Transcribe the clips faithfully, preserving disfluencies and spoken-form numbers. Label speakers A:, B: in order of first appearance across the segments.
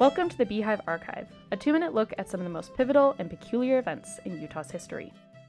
A: Welcome to the Beehive Archive, a two-minute look at some of the most pivotal and peculiar events in Utah's history.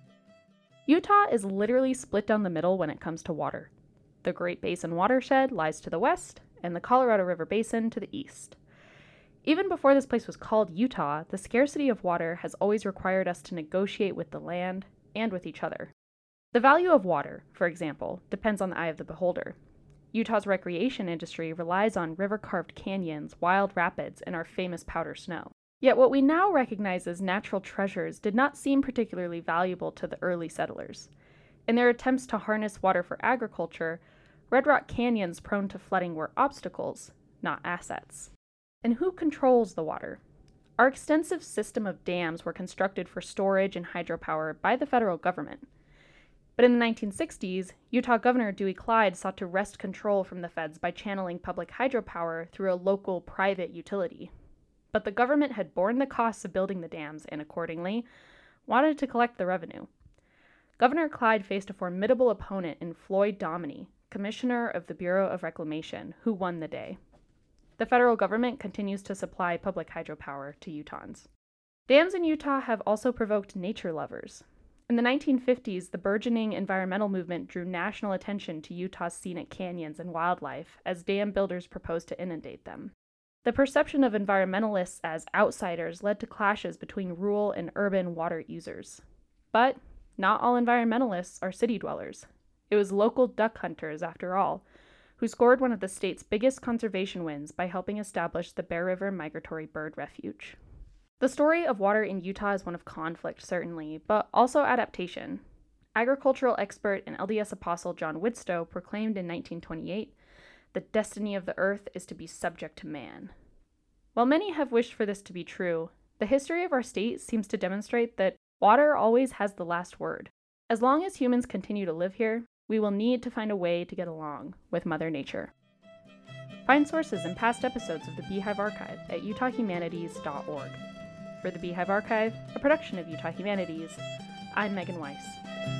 A: Utah is literally split down the middle when it comes to water. The Great Basin watershed lies to the west, and the Colorado River Basin to the east. Even before this place was called Utah, the scarcity of water has always required us to negotiate with the land and with each other. The value of water, for example, depends on the eye of the beholder. Utah's recreation industry relies on river-carved canyons, wild rapids, and our famous powder snow. Yet what we now recognize as natural treasures did not seem particularly valuable to the early settlers. In their attempts to harness water for agriculture, Red Rock canyons prone to flooding were obstacles, not assets. And who controls the water? Our extensive system of dams were constructed for storage and hydropower by the federal government. But in the nineteen sixties, Utah Governor Dewey Clyde sought to wrest control from the feds by channeling public hydropower through a local private utility. But the government had borne the costs of building the dams and, accordingly, wanted to collect the revenue. Governor Clyde faced a formidable opponent in Floyd Dominy, commissioner of the Bureau of Reclamation, who won the day. The federal government continues to supply public hydropower to Utahns. Dams in Utah have also provoked nature lovers. In the nineteen fifties, the burgeoning environmental movement drew national attention to Utah's scenic canyons and wildlife as dam builders proposed to inundate them. The perception of environmentalists as outsiders led to clashes between rural and urban water users. But not all environmentalists are city dwellers. It was local duck hunters, after all, who scored one of the state's biggest conservation wins by helping establish the Bear River Migratory Bird Refuge. The story of water in Utah is one of conflict, certainly, but also adaptation. Agricultural expert and L D S apostle John Widtsoe proclaimed in nineteen twenty-eight, "The destiny of the earth is to be subject to man." While many have wished for this to be true, the history of our state seems to demonstrate that water always has the last word. As long as humans continue to live here, we will need to find a way to get along with Mother Nature. Find sources and past episodes of the Beehive Archive at utah humanities dot org. For the Beehive Archive, a production of Utah Humanities, I'm Megan Weiss.